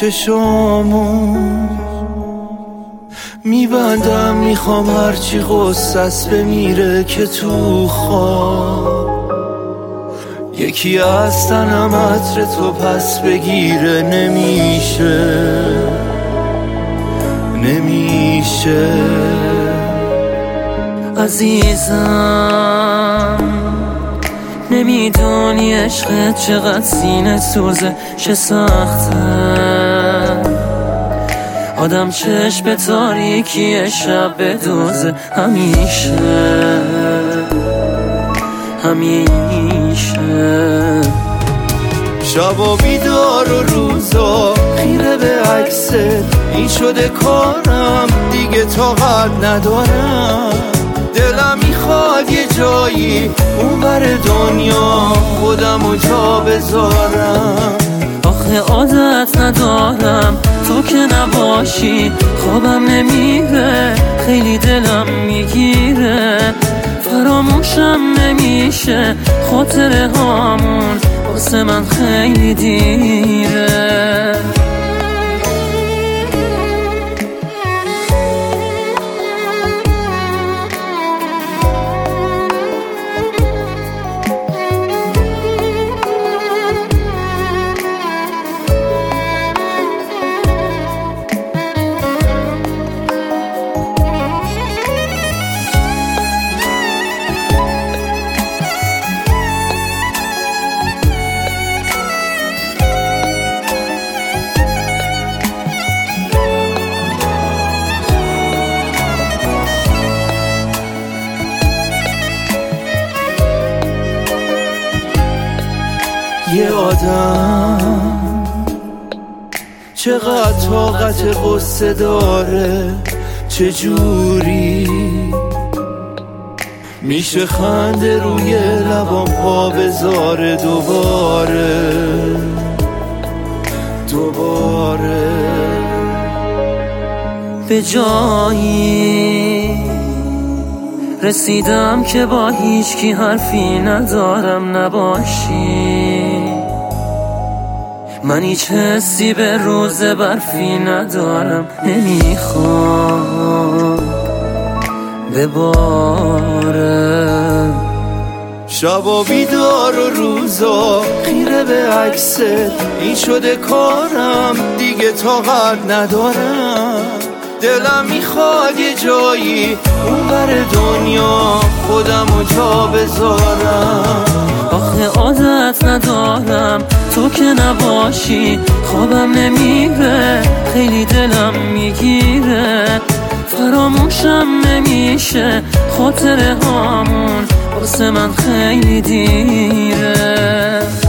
چشامو میبندم، میخوام هرچی غصت بمیره که تو خواب یکی از تنم عطر تو پس بگیره. نمیشه عزیزم، نمیدونی عشقت چقدر سینه سوزه، چه سخته آدم چشم به تاریکی شب بدوزه. همیشه شبا بیدار و روزا خیره به عکست، این شده کارم دیگه طاقت ندارم. دلم میخواد یه جایی اونور دنیا خودمو جا بذارم. آخه عادت ندارم تو که نباشی، خوابم نمیره، خیلی دلم میگیره، فراموشم نمیشه خاطره هامون، واسه من خیلی دیره. یه آدم چقدر طاقت غصه داره، چجوری میشه خنده روی لبام پا بذاره دوباره. به جایی رسیدم که با هیچ کی حرفی ندارم نباشی، من هیچ حسی به روز برفی ندارم، نمیخوام بباره. شبا بیدار و روزا خیره به عکست، این شده کارم دیگه طاقت ندارم. دلم میخواد یه جایی اونور دنیا خودمو جا بذارم. آخه عادت ندارم تو که نباشی، خوابم نمیره، خیلی دلم میگیره، فراموشم نمیشه خاطره هامون، واسه من خیلی دیره.